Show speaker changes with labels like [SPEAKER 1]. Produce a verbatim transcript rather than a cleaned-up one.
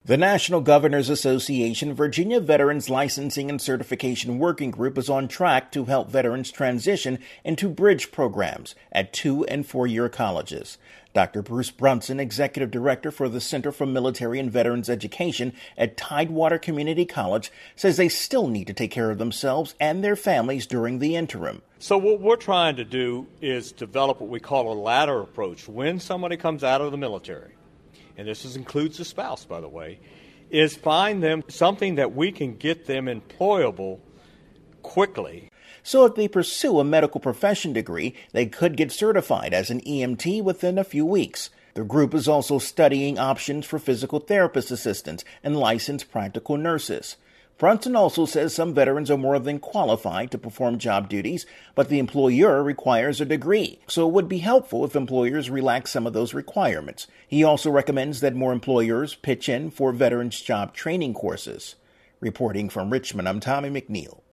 [SPEAKER 1] The National Governors Association Virginia Veterans Licensing and Certification Working Group is on track to help veterans transition into bridge programs at two- and four-year colleges. Doctor Bruce Brunson, Executive Director for the Center for Military and Veterans Education at Tidewater Community College, says they still need to take care of themselves and their families during the interim.
[SPEAKER 2] So what we're trying to do is develop what we call a ladder approach. When somebody comes out of the military, and this is, includes the spouse, by the way, is find them something that we can get them employable quickly.
[SPEAKER 1] So if they pursue a medical profession degree, they could get certified as an E M T within a few weeks. The group is also studying options for physical therapist assistants and licensed practical nurses. Brunson also says some veterans are more than qualified to perform job duties, but the employer requires a degree, so it would be helpful if employers relax some of those requirements. He also recommends that more employers pitch in for veterans job training courses. Reporting from Richmond, I'm Tommy McNeil.